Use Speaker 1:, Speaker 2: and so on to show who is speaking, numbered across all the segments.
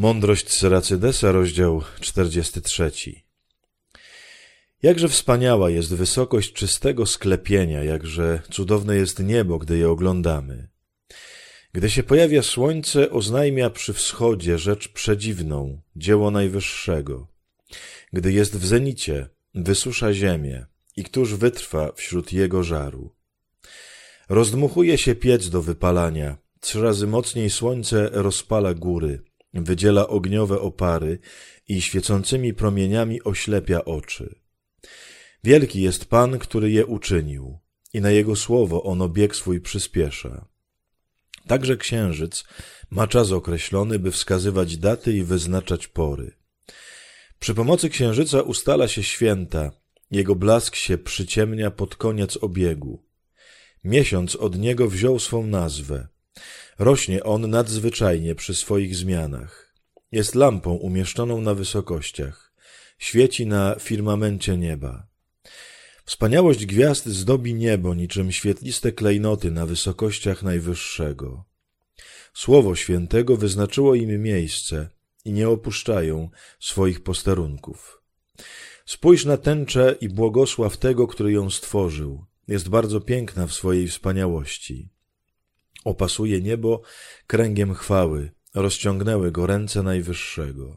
Speaker 1: Mądrość Seracydesa, rozdział 43. Jakże wspaniała jest wysokość czystego sklepienia, jakże cudowne jest niebo, gdy je oglądamy. Gdy się pojawia słońce, oznajmia przy wschodzie rzecz przedziwną, dzieło Najwyższego. Gdy jest w zenicie, wysusza ziemię i któż wytrwa wśród jego żaru. Rozdmuchuje się piec do wypalania, 3 razy mocniej słońce rozpala góry, wydziela ogniowe opary i świecącymi promieniami oślepia oczy. Wielki jest Pan, który je uczynił, i na Jego słowo ono bieg swój przyspiesza. Także księżyc ma czas określony, by wskazywać daty i wyznaczać pory. Przy pomocy księżyca ustala się święta, jego blask się przyciemnia pod koniec obiegu. Miesiąc od niego wziął swą nazwę. Rośnie on nadzwyczajnie przy swoich zmianach. Jest lampą umieszczoną na wysokościach. Świeci na firmamencie nieba. Wspaniałość gwiazd zdobi niebo niczym świetliste klejnoty na wysokościach Najwyższego. Słowo Świętego wyznaczyło im miejsce i nie opuszczają swoich posterunków. Spójrz na tęczę i błogosław tego, który ją stworzył. Jest bardzo piękna w swojej wspaniałości. Opasuje niebo kręgiem chwały, rozciągnęły go ręce Najwyższego.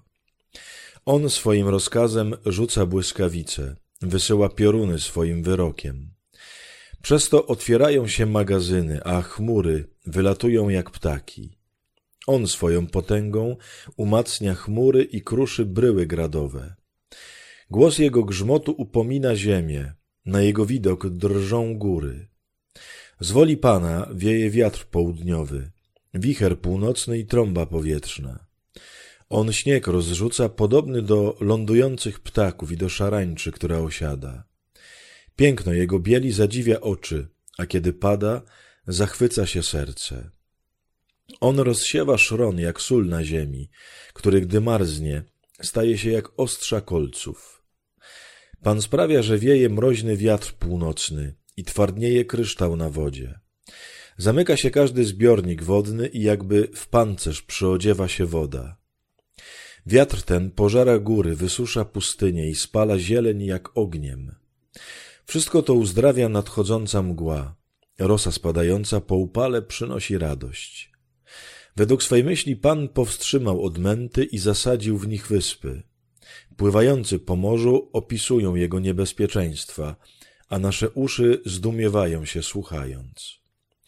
Speaker 1: On swoim rozkazem rzuca błyskawice, wysyła pioruny swoim wyrokiem. Przez to otwierają się magazyny, a chmury wylatują jak ptaki. On swoją potęgą umacnia chmury i kruszy bryły gradowe. Głos jego grzmotu upomina ziemię, na jego widok drżą góry. Z woli Pana wieje wiatr południowy, wicher północny i trąba powietrzna. On śnieg rozrzuca podobny do lądujących ptaków i do szarańczy, która osiada. Piękno jego bieli zadziwia oczy, a kiedy pada, zachwyca się serce. On rozsiewa szron jak sól na ziemi, który gdy marznie, staje się jak ostrza kolców. Pan sprawia, że wieje mroźny wiatr północny i twardnieje kryształ na wodzie. Zamyka się każdy zbiornik wodny i jakby w pancerz przyodziewa się woda. Wiatr ten pożara góry, wysusza pustynię i spala zieleń jak ogniem. Wszystko to uzdrawia nadchodząca mgła. Rosa spadająca po upale przynosi radość. Według swej myśli Pan powstrzymał odmęty i zasadził w nich wyspy. Pływający po morzu opisują jego niebezpieczeństwa, a nasze uszy zdumiewają się słuchając.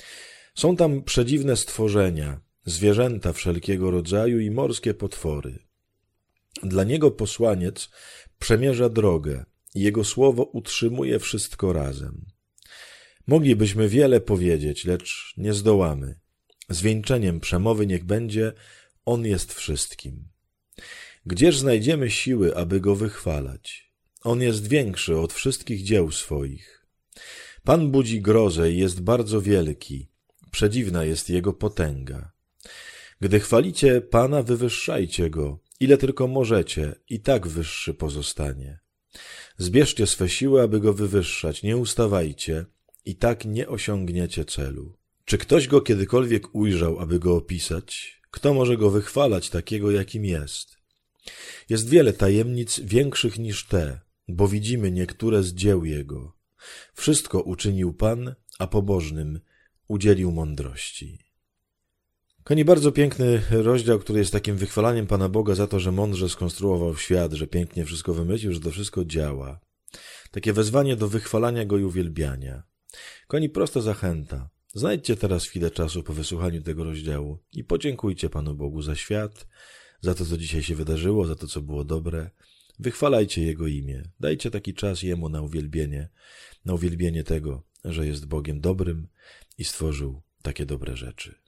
Speaker 1: Są tam przedziwne stworzenia, zwierzęta wszelkiego rodzaju i morskie potwory. Dla niego posłaniec przemierza drogę i jego słowo utrzymuje wszystko razem. Moglibyśmy wiele powiedzieć, lecz nie zdołamy. Zwieńczeniem przemowy niech będzie: On jest wszystkim. Gdzież znajdziemy siły, aby go wychwalać? On jest większy od wszystkich dzieł swoich. Pan budzi grozę i jest bardzo wielki. Przedziwna jest jego potęga. Gdy chwalicie Pana, wywyższajcie go, ile tylko możecie, i tak wyższy pozostanie. Zbierzcie swe siły, aby go wywyższać, nie ustawajcie, i tak nie osiągniecie celu. Czy ktoś go kiedykolwiek ujrzał, aby go opisać? Kto może go wychwalać takiego, jakim jest? Jest wiele tajemnic większych niż te, bo widzimy niektóre z dzieł jego. Wszystko uczynił Pan, a pobożnym udzielił mądrości. Kochani, bardzo piękny rozdział, który jest takim wychwalaniem Pana Boga za to, że mądrze skonstruował świat, że pięknie wszystko wymyślił, że to wszystko działa. Takie wezwanie do wychwalania Go i uwielbiania. Kochani, prosta zachęta. Znajdźcie teraz chwilę czasu po wysłuchaniu tego rozdziału i podziękujcie Panu Bogu za świat, za to, co dzisiaj się wydarzyło, za to, co było dobre. Wychwalajcie Jego imię. Dajcie taki czas Jemu na uwielbienie tego, że jest Bogiem dobrym i stworzył takie dobre rzeczy.